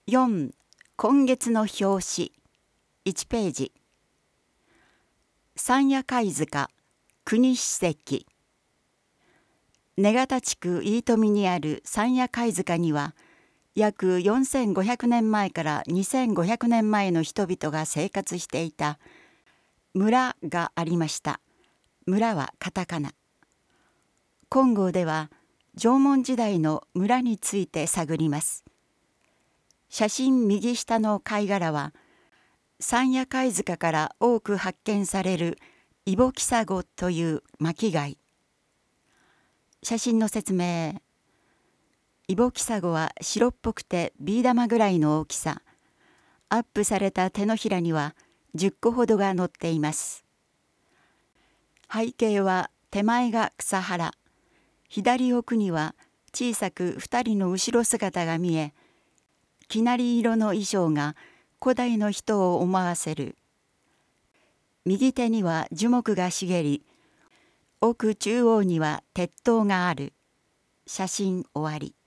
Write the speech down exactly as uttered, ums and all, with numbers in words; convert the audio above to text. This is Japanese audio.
よん、今月の表紙いちページ。山谷貝塚国史跡。根形地区飯富にある山谷貝塚には約よんせんごひゃくねんまえからにせんごひゃくねんまえの人々が生活していた村がありました。村はカタカナ。金剛では縄文時代の村について探ります。写真右下の貝殻は山谷貝塚から多く発見されるイボキサゴという巻貝。写真の説明。イボキサゴは白っぽくてビー玉ぐらいの大きさ。アップされた手のひらにはじゅっこほどが載っています。背景は手前が草原。左奥には小さく二人の後ろ姿が見え、生成色の衣装が古代の人を思わせる。右手には樹木が茂り、奥中央には鉄塔がある。写真終わり。